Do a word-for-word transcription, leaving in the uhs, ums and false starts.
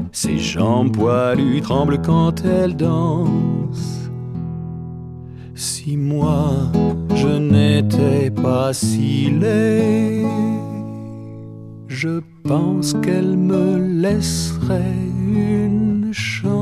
Ses jambes poilues tremblent quand elle danse. Si moi je n'étais pas si laid, je pense qu'elle me laisserait une chance.